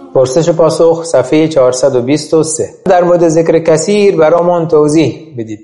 پرسش و پاسخ صفحه 423. در مورد ذکر کثیر برامون توضیح بدید.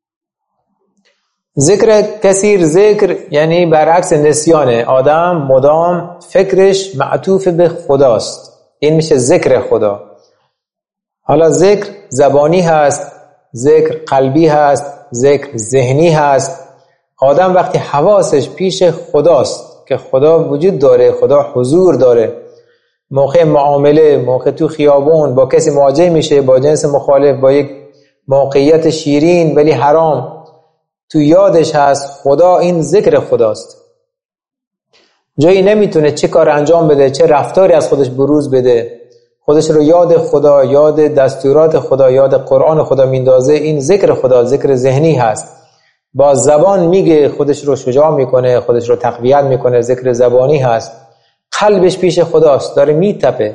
ذکر کثیر، ذکر یعنی برعکس نسیانه. آدم مدام فکرش معطوف به خداست، این میشه ذکر خدا. حالا ذکر زبانی هست، ذکر قلبی هست، ذکر ذهنی هست. آدم وقتی حواسش پیش خداست که خدا وجود داره، خدا حضور داره، موقع معامله، موقع تو خیابون با کسی مواجه میشه، با جنس مخالف، با یک موقعیت شیرین ولی حرام، تو یادش هست خدا، این ذکر خداست. جایی نمیتونه چه کار انجام بده، چه رفتاری از خودش بروز بده، خودش رو یاد خدا، یاد دستورات خدا، یاد قرآن خدا میندازه، این ذکر خدا، ذکر ذهنی هست. با زبان میگه، خودش رو شجاع میکنه، خودش رو تقویت میکنه، ذکر زبانی هست. قلبش پیش خداست، داره میتپه،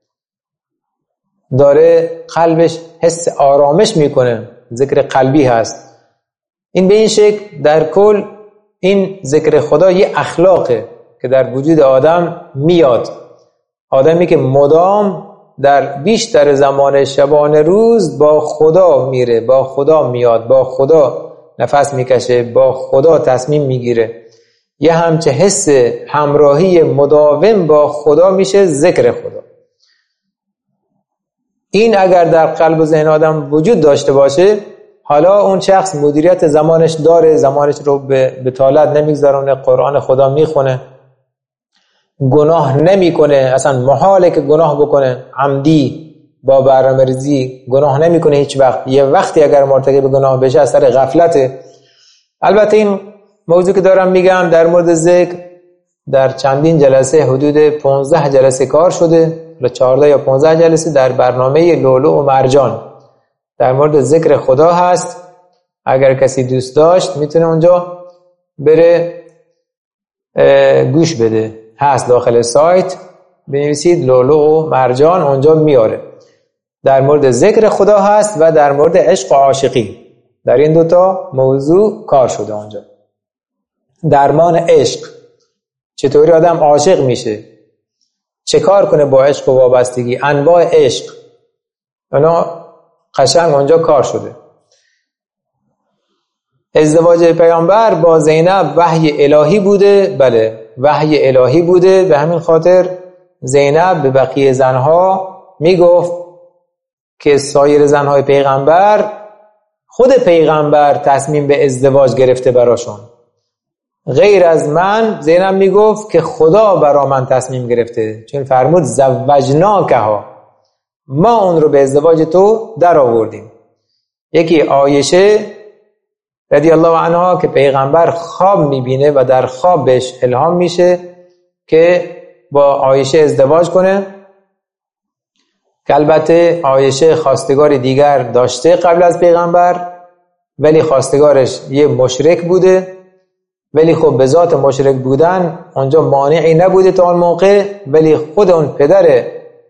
داره قلبش حس آرامش میکنه، ذکر قلبی هست. این به این شکل در کل این ذکر خدا یه اخلاقه که در وجود آدم میاد. آدمی که مدام در بیشتر زمان شبانه روز با خدا میره، با خدا میاد، با خدا نفس میکشه، با خدا تصمیم میگیره، یه همچه حس همراهی مداوم با خدا میشه ذکر خدا. این اگر در قلب و ذهن آدم وجود داشته باشه، حالا اون شخص مدیریت زمانش داره، زمانش رو به بطالت نمیگذارونه، قرآن خدا میخونه، گناه نمیکنه، اصلا محاله که گناه بکنه، عمدی با برنامه‌ریزی گناه نمیکنه هیچ وقت. یه وقتی اگر مرتکب گناه بشه از سر غفلته. البته این موضوع که دارم میگم در مورد ذکر در چندین جلسه، حدود 15 جلسه کار شده، 14 یا 15 جلسه در برنامه لؤلؤ و مرجان در مورد ذکر خدا هست. اگر کسی دوست داشت میتونه اونجا بره گوش بده، هست داخل سایت، بنویسید لؤلؤ و مرجان، اونجا میاره. در مورد ذکر خدا هست و در مورد عشق و عاشقی، در این دوتا موضوع کار شده اونجا. درمان عشق، چطوری آدم عاشق میشه، چه کار کنه با عشق و وابستگی، انواع عشق، اونا قشنگ اونجا کار شده. ازدواج پیامبر با زینب وحی الهی بوده، بله وحی الهی بوده. به همین خاطر زینب به بقیه زنها میگفت که سایر زنهای پیغمبر، خود پیغمبر تصمیم به ازدواج گرفته براشون، غیر از من. زینب میگفت که خدا برا من تصمیم گرفته، چون فرمود زوجناکها، ما اون رو به ازدواج تو در آوردیم. یکی عایشه رضی الله عنها که پیغمبر خواب میبینه و در خواب بهش الهام میشه که با عایشه ازدواج کنه، که البته عایشه خواستگار دیگر داشته قبل از پیغمبر، ولی خواستگارش یه مشرک بوده. ولی خب به ذات مشرک بودن اونجا مانعی نبوده تا اون موقع، ولی خود اون پدر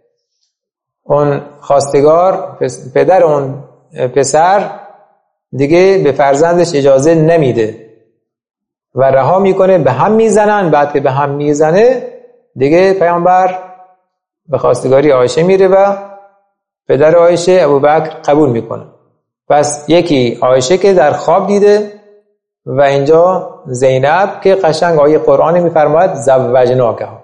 اون خواستگار، پدر اون پسر دیگه به فرزندش اجازه نمیده و رها میکنه، به هم میزنن. بعد که به هم میزنه دیگه پیامبر به خواستگاری عایشه میره و پدر عایشه ابوبکر قبول میکنه. پس یکی عایشه که در خواب دیده و اینجا زینب که قشنگ آیه قرآن میفرماید زوجناکها.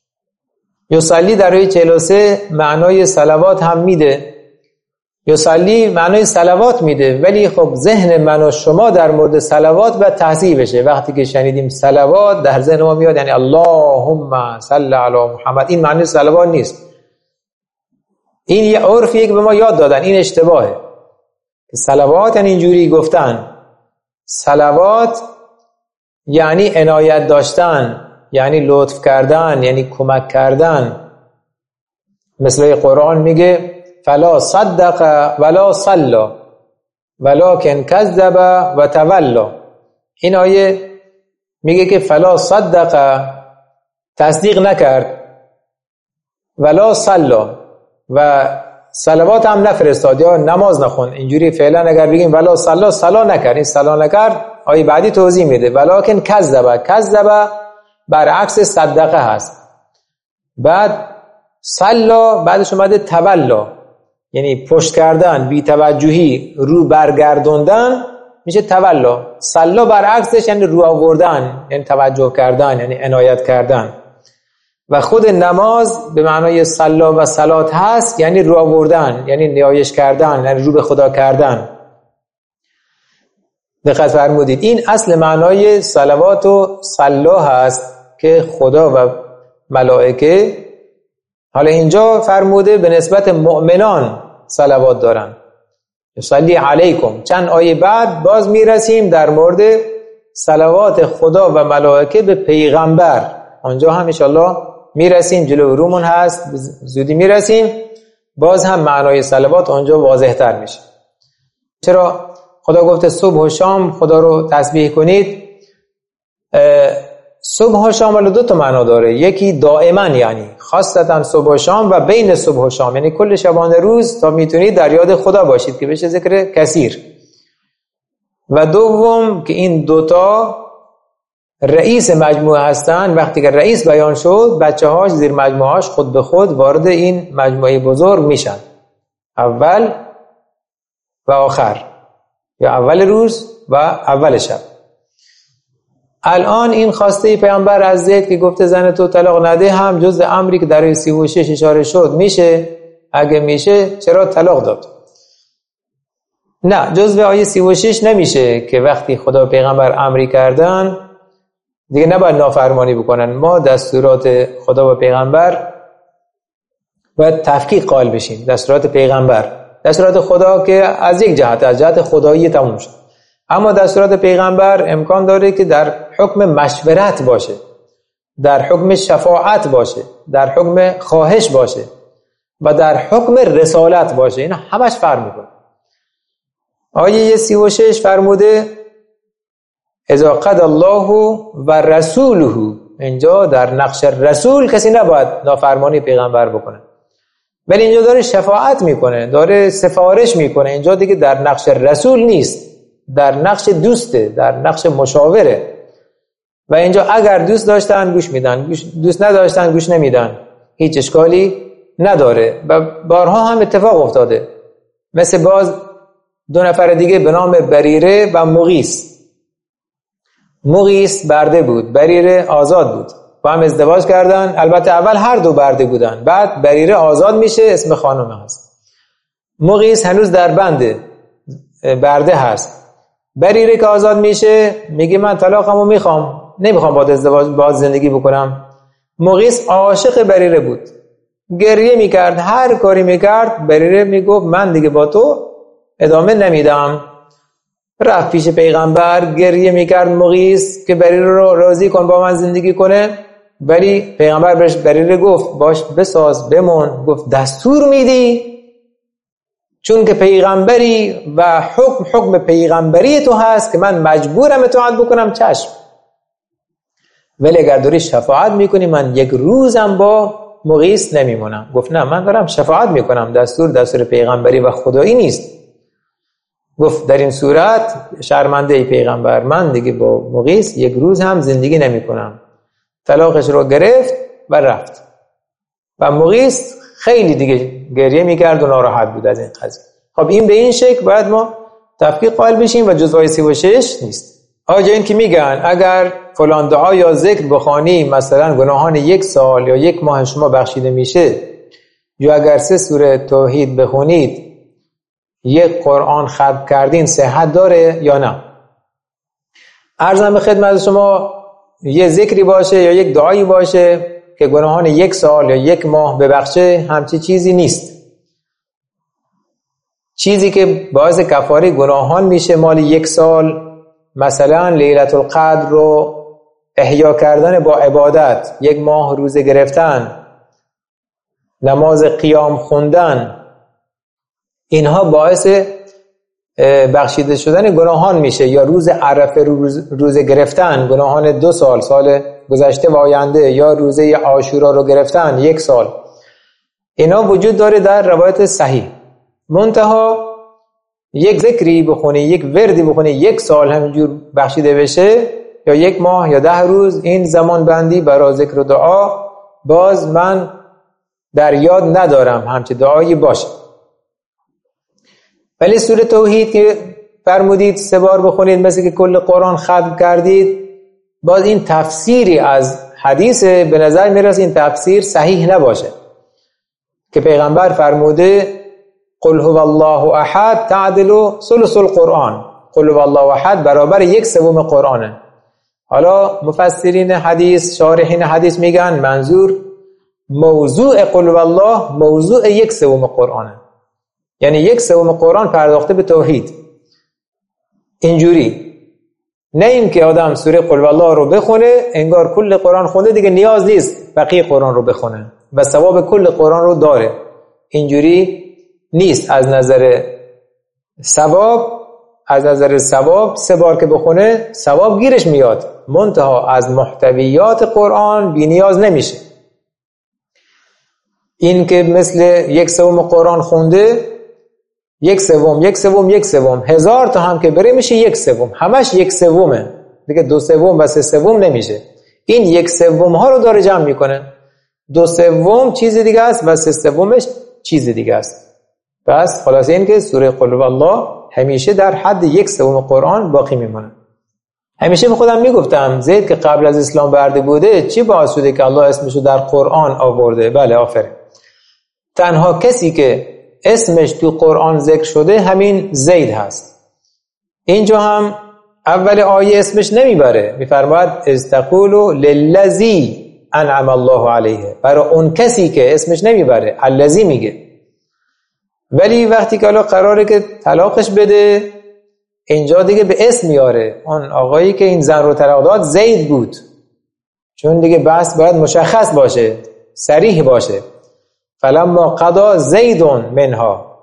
یصلی در آیه 43 معنای صلوات هم میده، یصلی معنای صلوات میده، ولی خب ذهن من و شما در مورد صلوات باید تحصیل بشه. وقتی که شنیدیم صلوات در ذهن ما میاد یعنی اللهم صل علی محمد، این معنی صلوات نیست. این یه عرفیه که به ما یاد دادن، این اشتباهه. صلوات یعنی اینجوری گفتن، صلوات یعنی عنایت داشتن، یعنی لطف کردن، یعنی کمک کردن. مثل قرآن میگه فلا صدق ولا صلى ولكن كذب و تولى. این آیه میگه که فلا صدق، تصدیق نکرد، ولا صلى، و صلوات هم نفرستاد یا نماز نخون. اینجوری فعلا اگر بگیم ولا صلى، صلا نکرد، این صلا نکرد، آیه بعدی توضیح میده ولكن كذب، كذب برعکس صدقه هست. بعد صلا بعدش اومده تولا، یعنی پشت کردن، بی توجهی، رو برگردوندن میشه تولا. صلا برعکسش یعنی رو آوردن، یعنی توجه کردن، یعنی عنایت کردن. و خود نماز به معنای صلا و صلات هست، یعنی رو آوردن، یعنی نیایش کردن، یعنی رو به خدا کردن. دقت فرمودید این اصل معنای صلوات و صلا هست که خدا و ملائکه، حالا اینجا فرموده به نسبت مؤمنان صلوات دارن، صلی علیکم. چند آیه بعد باز میرسیم در مورد صلوات خدا و ملائکه به پیغمبر، آنجا هم انشاءالله میرسیم، جلو رومون هست، زودی میرسیم، باز هم معنای صلوات آنجا واضح تر میشه. چرا خدا گفته صبح و شام خدا رو تسبیح کنید؟ صبح و شام ولی دو تا معنا داره، یکی دائما یعنی خاصتا صبح و شام، و بین صبح و شام یعنی کل شبانه روز تا میتونید در یاد خدا باشید که بشه ذکر کثیر. و دوم که این دوتا رئیس مجموعه هستن، وقتی که رئیس بیان شد بچه‌هاش زیر مجموعهاش خود به خود وارد این مجموعه بزرگ میشن، اول و آخر، یا اول روز و اول شب. الان این خواسته پیامبر از زید که گفته زن تو طلاق نده هم جز امری که در 36 اشاره شد میشه؟ اگه میشه چرا طلاق داد؟ نه، جزء آیه 36 نمیشه که وقتی خدا پیغمبر امری کردن دیگه نباید نافرمانی بکنن. ما دستورات خدا و پیغمبر باید تفکیک قائل بشیم. دستورات پیغمبر، دستورات خدا که از یک جهت، از جهت خدایی تموم شد، اما دستورات پیغمبر امکان داره که در حکم مشورت باشه، در حکم شفاعت باشه، در حکم خواهش باشه و در حکم رسالت باشه. اینا همش فرق میکنه. آیه 36 فرموده اذا قضى الله و رسوله، اینجا در نقش رسول کسی نباید نافرمانی پیغمبر بکنه، ولی اینجا داره شفاعت میکنه، داره سفارش میکنه. اینجا دیگه در نقش رسول نیست، در نقش دوسته، در نقش مشاوره. و اینجا اگر دوست داشتن گوش میدن، دوست نداشتن گوش نمیدن، هیچ اشکالی نداره. و بارها هم اتفاق افتاده، مثل باز دو نفر دیگه به نام بریره و مغیث. مغیث برده بود، بریره آزاد بود، با هم ازدواج کردن. البته اول هر دو برده بودن، بعد بریره آزاد میشه، اسم خانم هست. مغیث هنوز در بنده، برده هست. بریره که آزاد میشه میگه من طلاقمو میخوام، نمیخوام باهات ازدواج، باهات زندگی بکنم. مغیث عاشق بریره بود، گریه میکرد، هر کاری میکرد. بریره میگفت من دیگه با تو ادامه نمیدم. رفت پیش پیغمبر، گریه میکرد مغیث که بریره رو راضی کن با من زندگی کنه، ولی پیغمبر بهش بریره گفت باش بساز بمون. گفت دستور میدی؟ چون که پیغمبری و حکم پیغمبری تو هست که من مجبورم اطاعت بکنم، چشم. ولی اگر داری شفاعت میکنی من یک روزم با مغیث نمیمونم. گفت نه، من دارم شفاعت میکنم، دستور پیغمبری و خدایی نیست. گفت در این صورت شرمنده ای پیغمبر، من دیگه با مغیث یک روز هم زندگی نمی کنم. طلاقش رو گرفت و رفت. و مغیث خیلی دیگه گریه میکرد و ناراحت بود از این قضیه. خب این به این شکل باید ما تفکیک قائل بشیم و جزء 36 نیست. آجا این که میگن اگر فلان دعا یا ذکر بخوانی مثلا گناهان 1 سال یا 1 ماه شما بخشیده میشه، یا اگر 3 سوره توحید بخونید 1 قرآن ختم کردین، صحت داره یا نه؟ عرضم به خدمت شما یه ذکری باشه یا 1 دعایی باشه که گناهان 1 سال یا 1 ماه ببخشه، همچی چیزی نیست. چیزی که باعث کفاره گناهان میشه مال 1 سال، مثلا لیلة القدر رو احیا کردن با عبادت، 1 ماه روزه گرفتن، نماز قیام خوندن، اینها باعث بخشیده شدن گناهان میشه. یا روز عرفه روزه گرفتن، گناهان 2 سال، سال گذشته و آینده، یا روزه عاشورا رو گرفتن 1 سال، اینا وجود داره در روایت صحیح. منتها 1 ذکری بخونی، 1 وردی بخونی 1 سال همینجور بخشیده بشه، یا 1 ماه یا 10 روز، این زمان بندی برای ذکر و دعا باز من در یاد ندارم همچه دعایی باشه. ولی سوره توحید که فرمودید 3 بار بخونید مثل که کل قرآن ختم کردید، باز این تفسیری از حدیث به نظر میرسه این تفسیر صحیح نباشه که پیغمبر فرموده قل هو الله احد تعدل ثلث القرآن. قل هو الله احد برابر 1/3 قرآنه. حالا مفسرین حدیث، شارحین حدیث میگن منظور موضوع قل هو الله موضوع 1/3 قرآنه، یعنی 1/3 قرآن پرداخته به توحید. اینجوری نه این که آدم سوره قل هو الله رو بخونه انگار کل قرآن خونده دیگه نیاز نیست بقیه قرآن رو بخونه و ثواب کل قرآن رو داره. اینجوری نیست. از نظر ثواب 3 بار که بخونه ثواب گیرش میاد، منتها از محتویات قرآن بی نیاز نمیشه. این که مثل 1/3 قرآن خونده 1/3 1000 تا هم که بره میشه 1/3 همش 1/3 دیگه 2/3 و 3/3 نمیشه. این 1/3 ها رو داره جمع میکنه. 2/3 چیز دیگه است و 3/3 چیز دیگه است. پس خلاصه این که سوره قل هو الله همیشه در حد 1/3 قرآن باقی میمونه. همیشه به خودم میگفتم زید که قبل از اسلام برده بوده چی باعث شده که الله اسمشو در قرآن آورده؟ بله آفرین. تنها کسی که اسمش تو قرآن ذکر شده همین زید هست. اینجا هم اول آیه اسمش نمیبره، میفرماید استقولوا للذی انعم الله علیه، برای اون کسی که اسمش نمیبره الذی میگه. ولی وقتی که الان قراره که طلاقش بده اینجا دیگه به اسم میاره. اون آقایی که این زن رو طلاق داد زید بود، چون دیگه بحث باید مشخص باشه، صریح باشه. فلما قضا زید منها،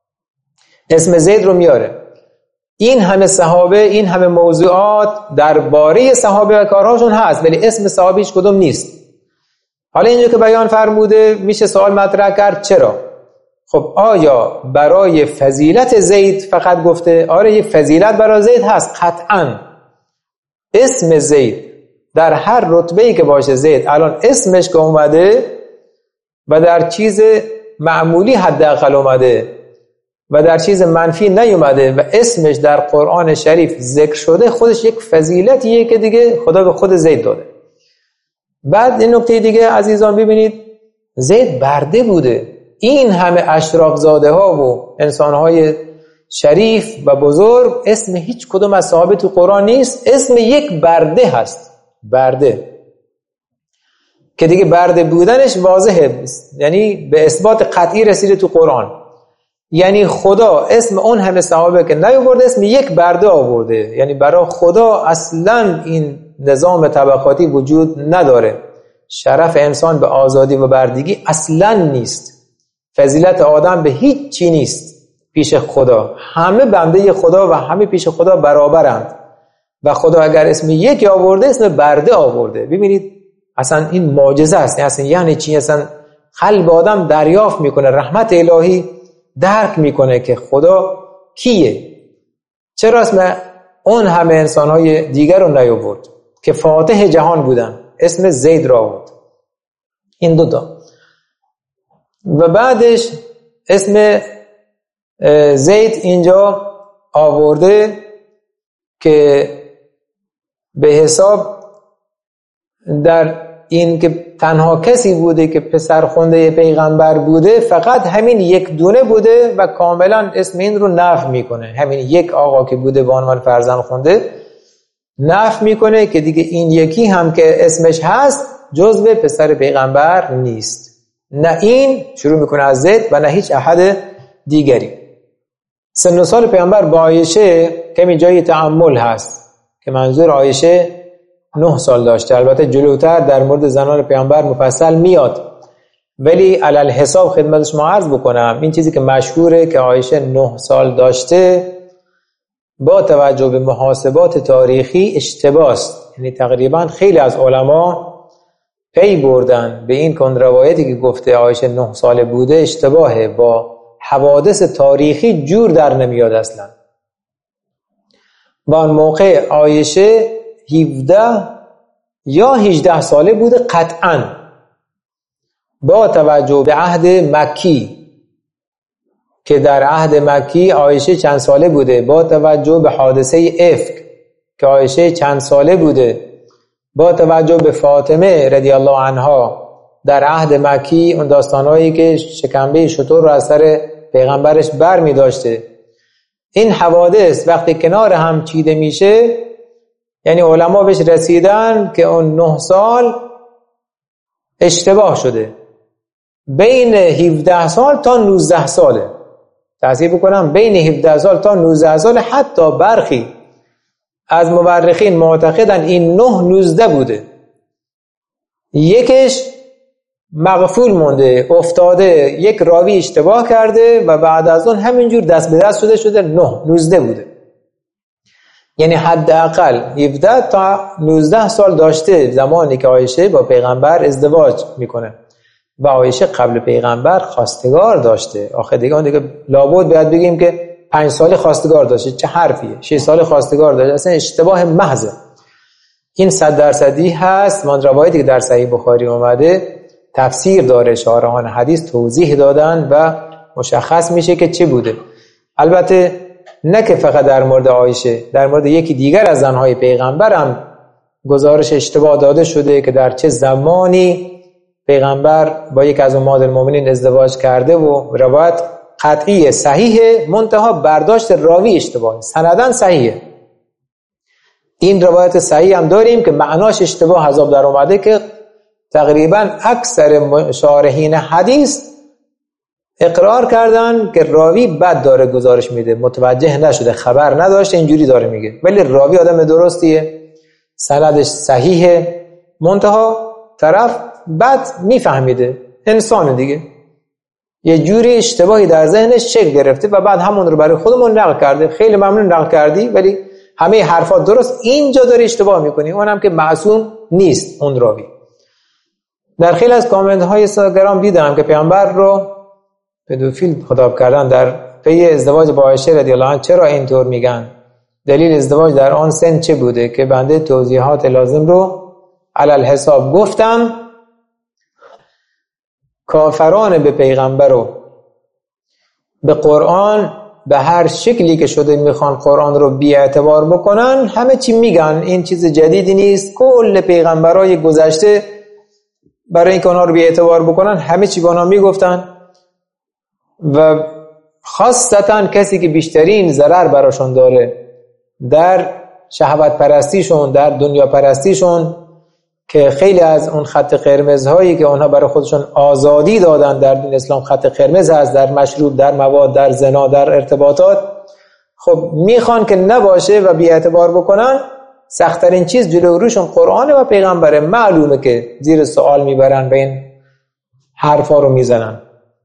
اسم زید رو میاره. این همه صحابه، این همه موضوعات درباره صحابه و کارهاشون هست ولی اسم صحابی هیچ کدوم نیست. حالا اینجا که بیان فرموده میشه سوال مطرح کرد چرا؟ خب آیا برای فضیلت زید فقط گفته؟ آره یک فضیلت برای زید هست قطعا. اسم زید در هر رتبه‌ای که باشه زید الان اسمش که اومده و در چیز معمولی حداقل اومده و در چیز منفی نیومده و اسمش در قرآن شریف ذکر شده، خودش یک فضیلتیه که دیگه خدا به خود زید داده. بعد این نکته دیگه عزیزان ببینید، زید برده بوده. این همه اشراف زاده ها و انسان های شریف و بزرگ اسم هیچ کدوم از صحابه تو قرآن نیست، اسم یک برده هست. برده که دیگه برده بودنش واضحه، یعنی به اثبات قطعی رسیده تو قرآن. یعنی خدا اسم اون همه صحابه که نیاورده اسم یک برده آورده. یعنی برای خدا اصلا این نظام طبقاتی وجود نداره. شرف انسان به آزادی و بردگی اصلا نیست. فضیلت آدم به هیچ چی نیست پیش خدا. همه بنده خدا و همه پیش خدا برابرند و خدا اگر اسم یکی آورده اسم برده آورده. ببینید اصلا این معجزه است. اصلا یعنی چی؟ اصلا قلب آدم دریافت میکنه، رحمت الهی درک میکنه که خدا کیه. چرا اسم اون همه انسانهای دیگر رو نیاورد که فاتح جهان بودن، اسم زید را آورد. این دوتا. و بعدش اسم زید اینجا آورده که به حساب در این که تنها کسی بوده که پسرخونده پیغمبر بوده فقط همین یک دونه بوده و کاملا اسم این رو نفی میکنه. همین یک آقا که بوده به عنوان فرزند خونده نفی میکنه که دیگه این یکی هم که اسمش هست جزو پسر پیغمبر نیست. نه این شروع میکنه از زید و نه هیچ احد دیگری. سن و سال پیغمبر با عایشه کمی جای تأمل هست که منظور عایشه 9 سال داشته. البته جلوتر در مورد زنان پیامبر مفصل میاد، ولی علل حساب خدمت شما عرض بکنم این چیزی که مشهوره که عایشه 9 سال داشته با توجه به محاسبات تاریخی اشتباه است. یعنی تقریبا خیلی از علما پی بردن به این روایتی که گفته عایشه 9 ساله بوده اشتباهه، با حوادث تاریخی جور در نمیاد اصلا. با اون موقع عایشه 17 یا 18 ساله بوده قطعا. با توجه به عهد مکی که در عهد مکی عایشه چند ساله بوده، با توجه به حادثه افک که عایشه چند ساله بوده، با توجه به فاطمه رضی الله عنها در عهد مکی اون داستانهایی که شکنبه شتر رو از سر پیغمبرش بر می داشته، این حوادث وقتی کنار هم چیده میشه، یعنی علما بهش رسیدن که اون 9 سال اشتباه شده، بین 17 سال تا 19 ساله. تحسیب بکنم بین 17 سال تا 19 سال. حتی برخی از مورخین معتقدن این 9-19 بوده. یکش مغفول مونده، افتاده، یک راوی اشتباه کرده و بعد از اون همینجور دست به دست شده 9-19 بوده. یعنی حداقل 17 تا 19 سال داشته زمانی که عایشه با پیغمبر ازدواج میکنه و عایشه قبل پیغمبر خواستگار داشته. آخه دیگه لابد باید بگیم که 5 سال خواستگار داشته، چه حرفیه؟ 6 سال خواستگار داشته، اصلا اشتباه محض. این 100% هست. من روایتی که در صحیح بخاری اومده تفسیر داره، شارحان حدیث توضیح دادن و مشخص میشه که چه بوده. البته نه که فقط در مورد عایشه، در مورد یکی دیگر از زنهای پیغمبر هم گزارش اشتباه داده شده که در چه زمانی پیغمبر با یک از امهات المؤمنین ازدواج کرده و روایت قطعی صحیحه، منتها برداشت راوی اشتباهه، سندن صحیحه. این روایت صحیح هم داریم که معناش اشتباه عذاب در اومده که تقریبا اکثر شارحین حدیث اقرار کردن که راوی بد داره گزارش میده، متوجه نشده، خبر نداشته، اینجوری داره میگه، ولی راوی آدم درستیه، سندش صحیحه، منتها طرف بد میفهمیده، انسان دیگه یه جوری اشتباهی در ذهنش شکل گرفته و بعد همون رو برای خودمون نقل کرده. خیلی ممنون نقل کردی، ولی همه حرفات درست، اینجا داری اشتباه میکنی. اونم که معصوم نیست اون راوی. در خیلی از کامنت های اینستاگرام دیدم که پیامبر رو پدوفیل خطاب کردن در پی ازدواج با عایشه رضی الله عنها. چرا اینطور میگن؟ دلیل ازدواج در آن سن چه بوده؟ که بنده توضیحات لازم رو علل حساب گفتم. کافران به پیغمبر و به قرآن به هر شکلی که شده میخوان قرآن رو بی اعتبار بکنن، همه چی میگن، این چیز جدیدی نیست. کل پیغمبرای گذشته برای اینکه اونها رو بی اعتبار بکنن همه چی به اونها میگفتن و خاصتا کسی که بیشترین ضرر براشون داره در شهوت پرستیشون، در دنیا پرستیشون، که خیلی از اون خط قرمزهایی که اونها برای خودشون آزادی دادن در دین اسلام خط قرمز هست، در مشروب، در مواد، در زنا، در ارتباطات، خب میخوان که نباشه و بی اعتبار بکنن. سخت‌ترین چیز جلوی روشون قرآن و پیغمبره. معلومه که زیر سوال میبرن و این حرفا رو میزنن.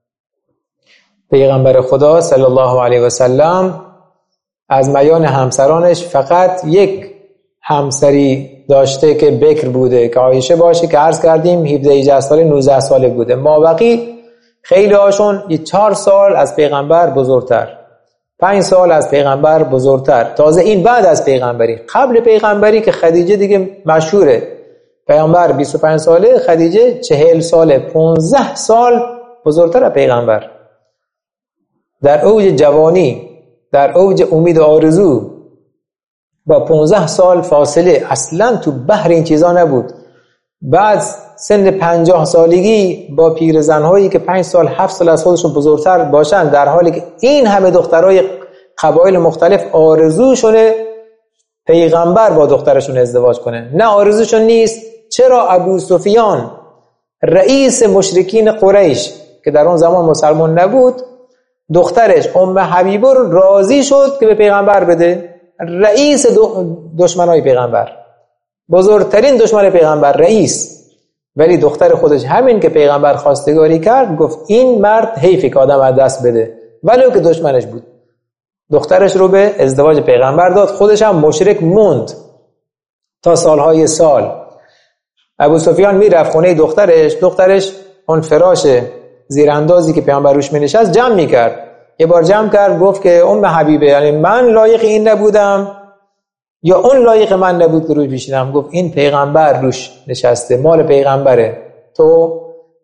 پیغمبر خدا صلی الله علیه و سلم از میان همسرانش فقط یک همسری داشته که بکر بوده که عایشه باشه، که عرض کردیم 17 ساله 19 ساله بوده. مابقی خیلی هاشون 4 سال از پیغمبر بزرگتر، 5 سال از پیغمبر بزرگتر. تازه این بعد از پیغمبری. قبل پیغمبری که خدیجه دیگه مشهوره، پیغمبر 25 ساله، خدیجه 40 ساله، 15 سال بزرگتر از پیغمبر. در اوج جوانی، در اوج امید و آرزو، با 15 سال فاصله، اصلا تو بحر این چیزا نبود. بعد سن 50 سالگی با پیرزن‌هایی که 5 سال 7 سال از خودشون بزرگتر باشن، در حالی که این همه دخترای قبایل مختلف آرزوشونه پیغمبر با دخترشون ازدواج کنه، نه آرزوشون نیست. چرا ابو سفیان رئیس مشرکین قریش که در اون زمان مسلمان نبود، دخترش ام حبیبه رو راضی شد که به پیغمبر بده؟ رئیس دشمنای پیغمبر، بزرگترین دشمن پیغمبر، رئیس. ولی دختر خودش همین که پیغمبر خواستگاری کرد گفت این مرد حیفه که آدم از دست بده، ولی که دشمنش بود. دخترش رو به ازدواج پیغمبر داد، خودش هم مشرک موند تا سالهای سال. ابو سفیان میرفت خونه دخترش اون فراش زیراندازی که پیغمبر روش مینشست جمع میکرد. یه بار جمع کرد گفت که ام حبیبه، یعنی من لایق این نبودم یا اون لایق من نبود که روش بشینم؟ گفت این پیغمبر روش نشسته، مال پیغمبره، تو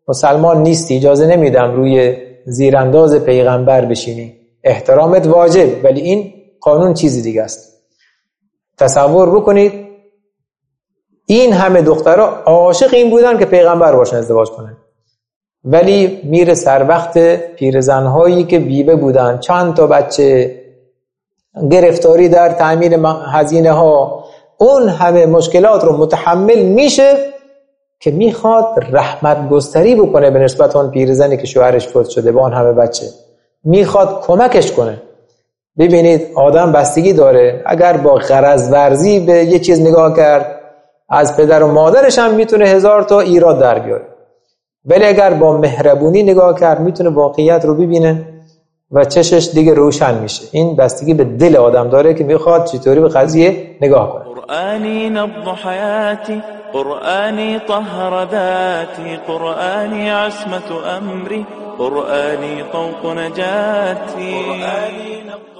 مسلمان نیستی، اجازه نمیدم روی زیرانداز پیغمبر بشینی، احترامت واجب، ولی این قانون چیزی دیگه است. تصور بکنید این همه دخترها عاشق این بودن که پیغمبر باشن ازدواج کنن، ولی میره سر وقت پیرزنهایی که بیوه بودن، چند تا بچه، گرفتاری در تأمین هزینه ها، اون همه مشکلات رو متحمل میشه که میخواد رحمت گستری بکنه به نسبت اون پیرزنی که شوهرش فوت شده با اون همه بچه، میخواد کمکش کنه. ببینید آدم بستگی داره، اگر با غرض ورزی به یه چیز نگاه کرد از پدر و مادرش هم میتونه 1000 تا ایراد در بیاره، ولی اگر با مهربونی نگاه کرد میتونه واقعیت رو ببینه و چشش دیگه روشن میشه. این بستگی به دل آدم داره که میخواد چطوری به قضیه نگاه کنه. قرآنی نبض حیاتی، قرآنی طهر ذاتی، قرآنی عصمت امری، قرآنی طوق نجاتی.